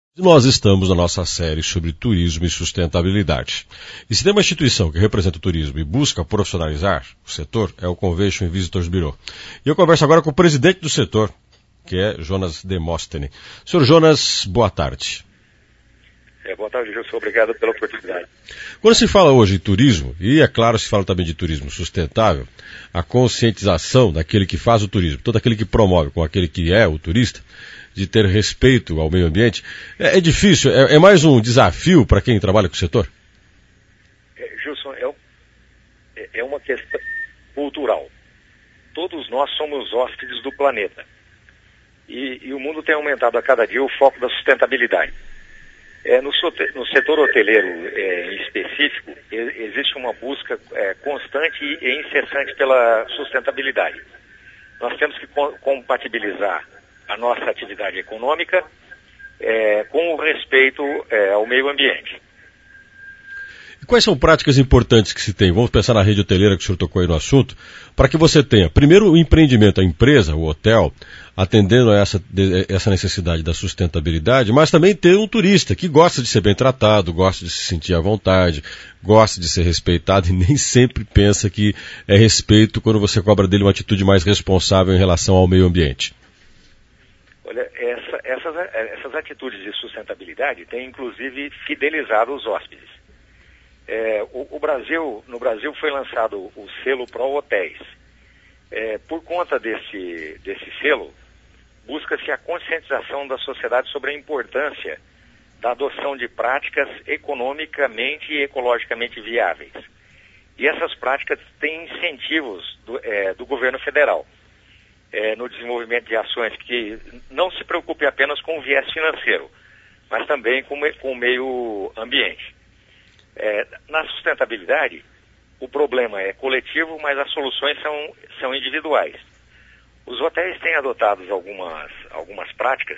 Nós estamos na nossa série sobre turismo e sustentabilidade. E se tem uma instituição que representa o turismo e busca profissionalizar o setor, é o Convention Visitors Bureau. E eu converso agora com o presidente do setor, que é Jonas Demóstenes. Senhor Jonas, boa tarde. Boa tarde, Gilson. Obrigado pela oportunidade. Quando se fala hoje de turismo, e é claro se fala também de turismo sustentável, a conscientização daquele que faz o turismo, todo aquele que promove com aquele que é o turista, de ter respeito ao meio ambiente, é difícil, é mais um desafio para quem trabalha com o setor? Gilson, é uma questão cultural. Todos nós somos hóspedes do planeta. E o mundo tem aumentado a cada dia o foco da sustentabilidade. No setor hoteleiro em específico, existe uma busca constante e incessante pela sustentabilidade. Nós temos que compatibilizar a nossa atividade econômica com o respeito ao meio ambiente. E quais são práticas importantes que se tem? Vamos pensar na rede hoteleira que o senhor tocou aí no assunto, para que você tenha, primeiro, o empreendimento, a empresa, o hotel, atendendo a essa necessidade da sustentabilidade, mas também ter um turista que gosta de ser bem tratado, gosta de se sentir à vontade, gosta de ser respeitado e nem sempre pensa que é respeito quando você cobra dele uma atitude mais responsável em relação ao meio ambiente. Olha, essas atitudes de sustentabilidade têm inclusive fidelizado os hóspedes. No Brasil foi lançado o selo Pro Hotéis. Por conta desse selo, busca-se a conscientização da sociedade sobre a importância da adoção de práticas economicamente e ecologicamente viáveis. E essas práticas têm incentivos do governo federal no desenvolvimento de ações que não se preocupe apenas com o viés financeiro, mas também com o meio ambiente. Na sustentabilidade, o problema é coletivo, mas as soluções são individuais. Os hotéis têm adotado algumas práticas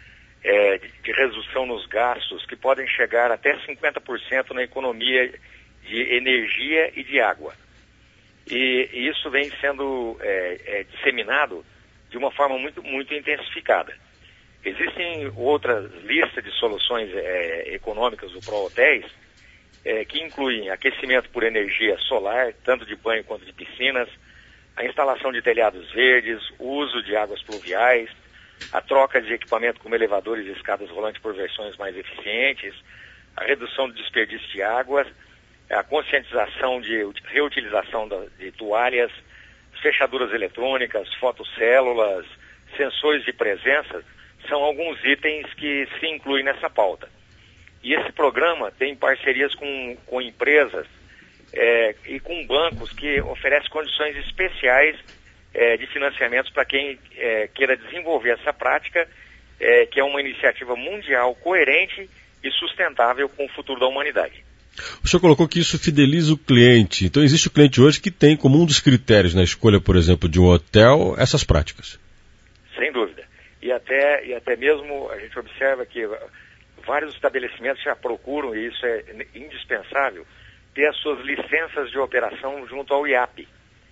de redução nos gastos que podem chegar até 50% na economia de energia e de água. E isso vem sendo disseminado de uma forma muito, muito intensificada. Existem outras listas de soluções econômicas do Pro Hotéis que incluem aquecimento por energia solar, tanto de banho quanto de piscinas, a instalação de telhados verdes, o uso de águas pluviais, a troca de equipamento como elevadores e escadas rolantes por versões mais eficientes, a redução do desperdício de águas, a conscientização de reutilização de toalhas, fechaduras eletrônicas, fotocélulas, sensores de presença, são alguns itens que se incluem nessa pauta. E esse programa tem parcerias com empresas e com bancos que oferecem condições especiais de financiamentos para quem queira desenvolver essa prática, que é uma iniciativa mundial coerente e sustentável com o futuro da humanidade. O senhor colocou que isso fideliza o cliente. Então existe o cliente hoje que tem como um dos critérios na escolha, por exemplo, de um hotel, essas práticas. Sem dúvida. E até mesmo a gente observa que vários estabelecimentos já procuram, e isso é indispensável, ter as suas licenças de operação junto ao IAP.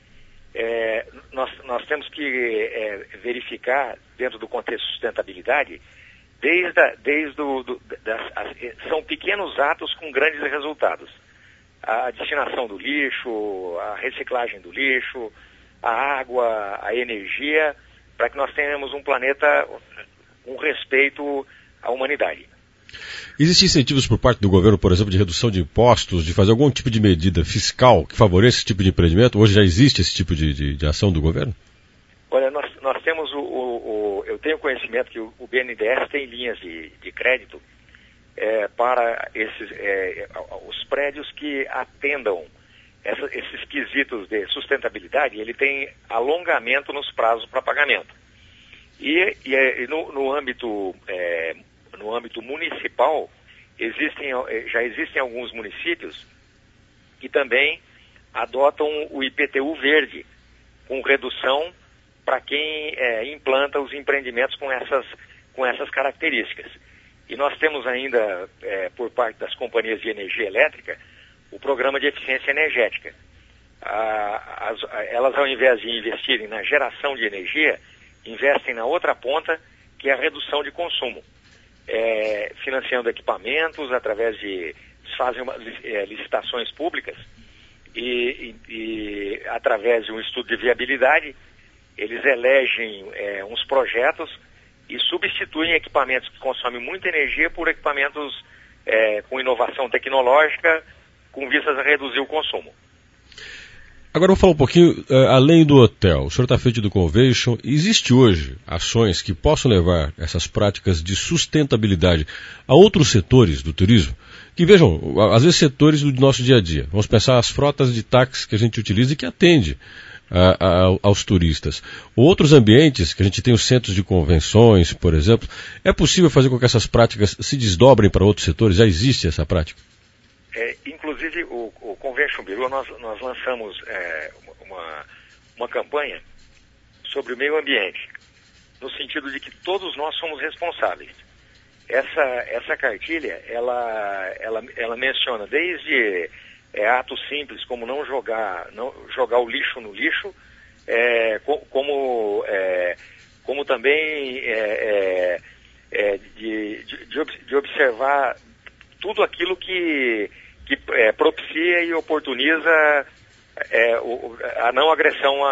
Nós temos que verificar, dentro do contexto de sustentabilidade, são pequenos atos com grandes resultados. A destinação do lixo, a reciclagem do lixo, a água, a energia, para que nós tenhamos um planeta com respeito à humanidade. Existem incentivos por parte do governo, por exemplo, de redução de impostos, de fazer algum tipo de medida fiscal que favoreça esse tipo de empreendimento? Hoje já existe esse tipo de ação do governo? Olha, nós temos eu tenho conhecimento que o BNDES tem linhas de crédito para os prédios que atendam esses quesitos de sustentabilidade. Ele tem alongamento nos prazos para pagamento. No âmbito municipal, já existem alguns municípios que também adotam o IPTU verde, com redução para quem implanta os empreendimentos com essas características. E nós temos ainda, por parte das companhias de energia elétrica, o programa de eficiência energética. Elas, ao invés de investirem na geração de energia, investem na outra ponta, que é a redução de consumo. financiando equipamentos através de... fazem licitações públicas e através de um estudo de viabilidade, eles elegem uns projetos e substituem equipamentos que consomem muita energia por equipamentos com inovação tecnológica, com vistas a reduzir o consumo. Agora vou falar um pouquinho, além do hotel, o senhor está à frente do Convention, existe hoje ações que possam levar essas práticas de sustentabilidade a outros setores do turismo? Que vejam, às vezes setores do nosso dia a dia. Vamos pensar as frotas de táxi que a gente utiliza e que atende aos turistas. Outros ambientes, que a gente tem os centros de convenções, por exemplo, é possível fazer com que essas práticas se desdobrem para outros setores? Já existe essa prática? Inclusive, o Convention Bureau, nós lançamos uma campanha sobre o meio ambiente, no sentido de que todos nós somos responsáveis. Essa cartilha, ela menciona desde atos simples, como não jogar o lixo no lixo, como também de observar tudo aquilo que propicia e oportuniza a não agressão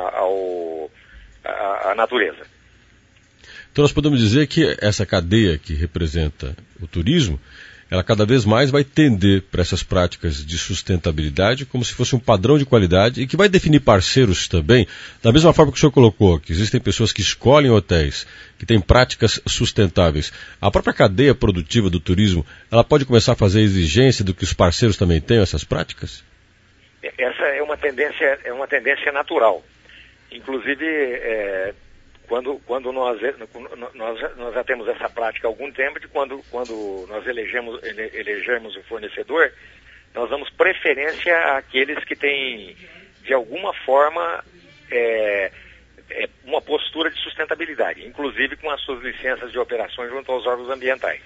à natureza. Então nós podemos dizer que essa cadeia que representa o turismo, ela cada vez mais vai tender para essas práticas de sustentabilidade como se fosse um padrão de qualidade e que vai definir parceiros também, da mesma forma que o senhor colocou, que existem pessoas que escolhem hotéis, que têm práticas sustentáveis. A própria cadeia produtiva do turismo, ela pode começar a fazer exigência do que os parceiros também tenham essas práticas? Essa é uma tendência natural. Inclusive, quando nós já temos essa prática há algum tempo, de quando nós elegermos o fornecedor, nós damos preferência àqueles que têm, de alguma forma, uma postura de sustentabilidade, inclusive com as suas licenças de operações junto aos órgãos ambientais.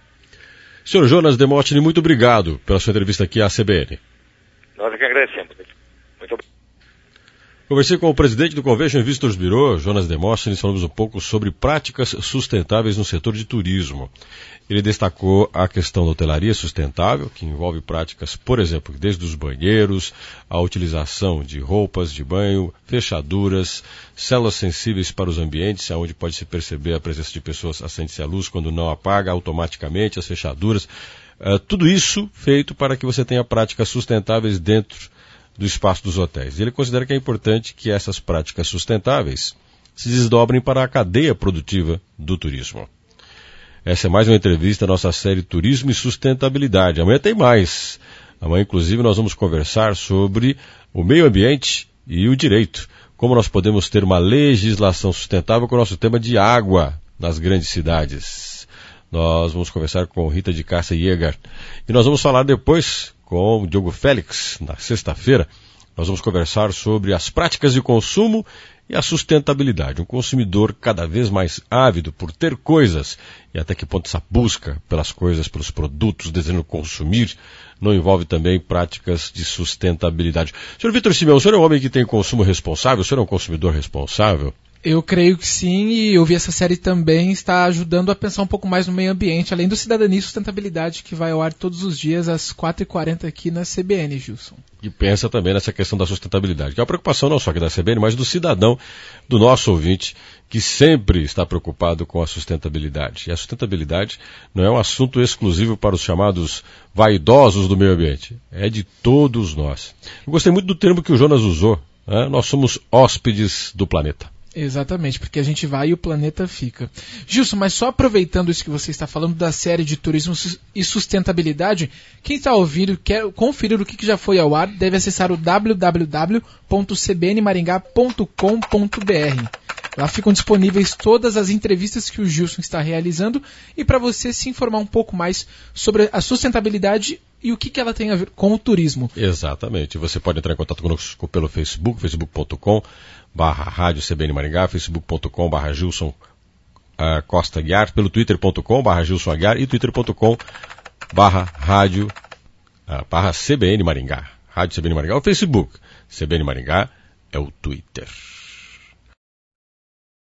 Senhor Jonas Demóstenes, muito obrigado pela sua entrevista aqui à CBN. Nós é que agradecemos. Muito obrigado. Conversei com o presidente do Convention Visitors Bureau, Jonas Demóstenes, falamos um pouco sobre práticas sustentáveis no setor de turismo. Ele destacou a questão da hotelaria sustentável, que envolve práticas, por exemplo, desde os banheiros, a utilização de roupas de banho, fechaduras, células sensíveis para os ambientes, onde pode-se perceber a presença de pessoas, acende-se a luz quando não apaga automaticamente as fechaduras. Tudo isso feito para que você tenha práticas sustentáveis dentro do espaço dos hotéis. Ele considera que é importante que essas práticas sustentáveis se desdobrem para a cadeia produtiva do turismo. Essa é mais uma entrevista da nossa série Turismo e Sustentabilidade. Amanhã tem mais. Amanhã, inclusive, nós vamos conversar sobre o meio ambiente e o direito. Como nós podemos ter uma legislação sustentável com o nosso tema de água nas grandes cidades. Nós vamos conversar com Rita de Cássia Jäger. E nós vamos falar depois com o Diogo Félix, na sexta-feira. Nós vamos conversar sobre as práticas de consumo e a sustentabilidade. Um consumidor cada vez mais ávido por ter coisas e até que ponto essa busca pelas coisas, pelos produtos, desejando consumir, não envolve também práticas de sustentabilidade. Senhor Vitor Simeão, o senhor é um homem que tem consumo responsável? O senhor é um consumidor responsável? Eu creio que sim, e eu vi essa série também está ajudando a pensar um pouco mais no meio ambiente, além do Cidadania e Sustentabilidade, que vai ao ar todos os dias às 4h40 aqui na CBN, Gilson. E pensa também nessa questão da sustentabilidade, que é uma preocupação não só aqui da CBN, mas do cidadão, do nosso ouvinte, que sempre está preocupado com a sustentabilidade. E a sustentabilidade não é um assunto exclusivo para os chamados vaidosos do meio ambiente, é de todos nós. Eu gostei muito do termo que o Jonas usou, né? Nós somos hóspedes do planeta. Exatamente, porque a gente vai e o planeta fica. Gilson, mas só aproveitando isso que você está falando da série de turismo e sustentabilidade, quem está ouvindo e quer conferir o que já foi ao ar, deve acessar o www.cbnmaringá.com.br. Lá ficam disponíveis todas as entrevistas que o Gilson está realizando e para você se informar um pouco mais sobre a sustentabilidade e o que ela tem a ver com o turismo. Exatamente. Você pode entrar em contato conosco pelo Facebook, facebook.com/Rádio CBN Maringá, facebook.com/Gilson Costa Aguiar, pelo twitter.com/Gilson Aguiar e twitter.com/Rádio CBN Maringá. Rádio CBN Maringá é o Facebook, CBN Maringá é o Twitter.